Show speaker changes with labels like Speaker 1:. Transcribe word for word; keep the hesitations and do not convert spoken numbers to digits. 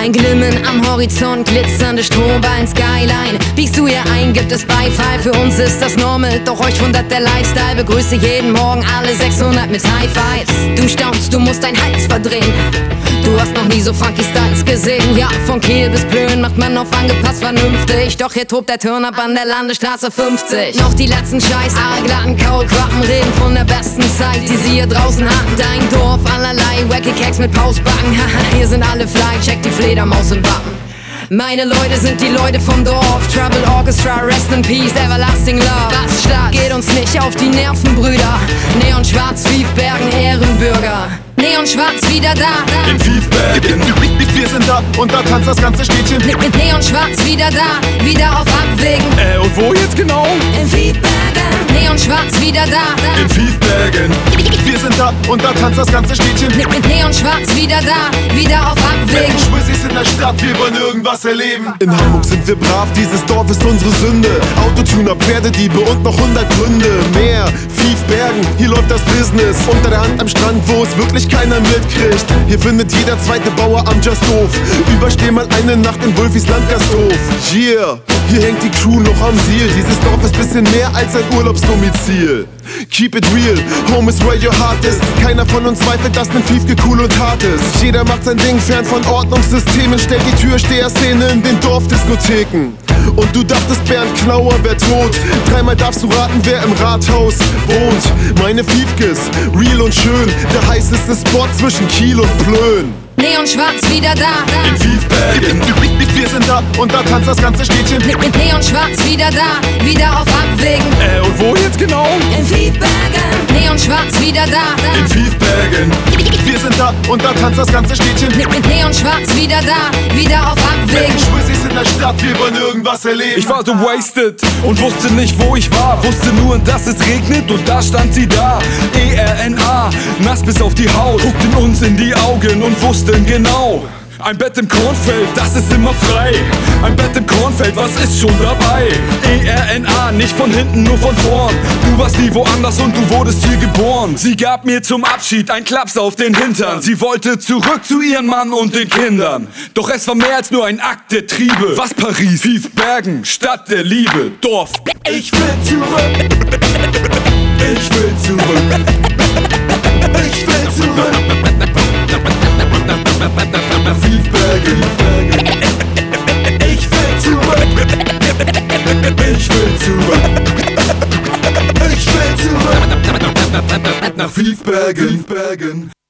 Speaker 1: Ein Glimmen am Horizont, glitzernde Strohballen, Skyline. Biegst du hier ein, gibt es Beifall, für uns ist das normal. Doch euch wundert der Lifestyle, begrüße jeden Morgen alle sechshundert mit High Fives. Du staunst, du musst dein Hals verdrehen. Du hast noch nie so funky Styles gesehen. Ja, von Kiel bis Plön macht man auf angepasst vernünftig. Doch hier tobt der Turn-Up an der Landesstraße fünfzig. Noch die letzten Scheiß, Aalglatten, Kaulquappen reden von der besten Zeit, die sie hier draußen hatten. Dein Dorf, allerlei wacky Keks mit Pausbacken. Haha, hier sind alle fly, check die Fledermaus im Wappen. Meine Leute sind die Leute vom Dorf. Trouble Orchestra, Rest in Peace, Everlasting Love. Was Stadt, geht uns nicht auf die Nerven, Brüder. Neon Schwarz, Fiefbergen, Ehrenbürger. Neon Schwarz wieder da.
Speaker 2: In Fiefbergen, wir sind da und da tanzt das ganze Städtchen.
Speaker 1: Neon Schwarz wieder da, wieder auf Abwägen.
Speaker 2: Äh, und wo jetzt genau?
Speaker 1: In Fiefbergen. Neon Schwarz wieder da.
Speaker 2: In Fiefbergen, wir sind da und da tanzt das ganze Städtchen.
Speaker 1: Neon Schwarz wieder da, wieder auf Abwägen.
Speaker 2: Ich schwör, sie ist in der Stadt, wir wollen irgendwas erleben. In Hamburg sind wir brav, dieses Dorf ist unsere Sünde. Autotuner, Pferdediebe und noch hundert Gründe mehr. Fiefbergen, hier läuft das Business. Unter der Hand am Strand, wo es wirklich keiner mitkriegt. Hier findet jeder zweite Bauer am Just Doof. Übersteh mal eine Nacht in Wulfis Landgasthof. Yeah, hier hängt die Crew noch am Siel. Dieses Dorf ist bisschen mehr als ein Urlaubsdomizil. Keep it real, home is where your heart is. Keiner von uns zweifelt, dass nen Fiefke cool und hart ist. Jeder macht sein Ding fern von Ordnungssystemen. Stellt die Türsteher-Szene in den Dorfdiskotheken. Und du dachtest, Bernd Knauer wär tot. Dreimal darfst du raten, wer im Rathaus wohnt. Meine Fiefkes, real und schön. Der heißeste Spot zwischen Kiel und Plön.
Speaker 1: Neon Schwarz wieder da.
Speaker 2: In Fiefbergen, wir sind da und da tanzt das ganze Städtchen.
Speaker 1: Neon Schwarz wieder da, wieder auf Abwägen.
Speaker 2: Äh, und wo jetzt genau?
Speaker 1: In Fiefbergen. Neon Schwarz wieder da.
Speaker 2: In Fiefbergen, wir sind da und da tanzt das ganze Städtchen.
Speaker 1: Neon Schwarz wieder da, wieder auf Abwägen.
Speaker 2: Ich schwör, sie ist in der Stadt, wir wollen irgendwas erleben.
Speaker 3: Ich war so wasted und wusste nicht, wo ich war. Wusste nur, dass es regnet und da stand sie da. E R N A, nass bis auf die Haut. Guckten uns in die Augen und wussten genau. Ein Bett im Kornfeld, das ist immer frei. Ein Bett im Kornfeld, was ist schon dabei? E R N A, nicht von hinten, nur von vorn. Du warst nie woanders und du wurdest hier geboren. Sie gab mir zum Abschied einen Klaps auf den Hintern. Sie wollte zurück zu ihrem Mann und den Kindern. Doch es war mehr als nur ein Akt der Triebe. Was Paris, Fiefbergen, Stadt der Liebe, Dorf.
Speaker 2: Ich will zurück. Ich will zurück. Ich will zurück. Nach Fiefbergen. Ich will zurück. Ich will zurück. Ich will zurück. Nach Fiefbergen.